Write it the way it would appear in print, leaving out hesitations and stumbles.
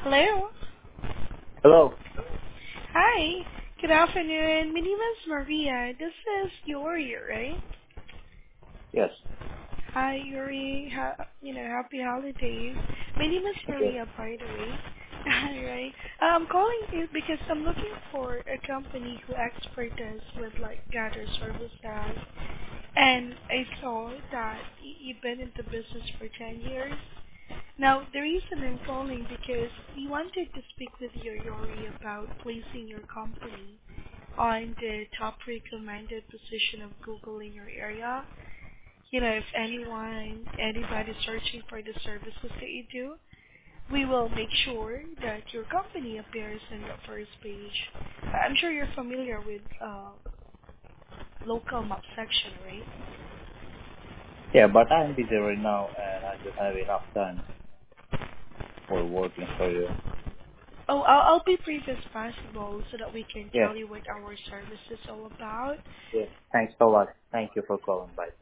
Hello. Hello. Hi. Good afternoon. My name is Maria. This is Yuri, right? Yes. Hi, Yuri. Happy holidays. My name is Okay. Maria, by the way. Alright. I'm calling you because I'm looking for a company who expertise with like gather services, and I saw that you've been in the business for 10 years. Now, the reason I'm calling because we wanted to speak with you, Yuri, about placing your company on the top recommended position of Google in your area. If anybody searching for the services that you do, we will make sure that your company appears in the first page. I'm sure you're familiar with local map section, right? Yeah, but I'm busy right now and I don't have enough time for working for you. Oh, I'll be brief as possible so that we can Yes. tell you what our service is all about. Yes. Thanks a lot. Thank you for calling. Bye.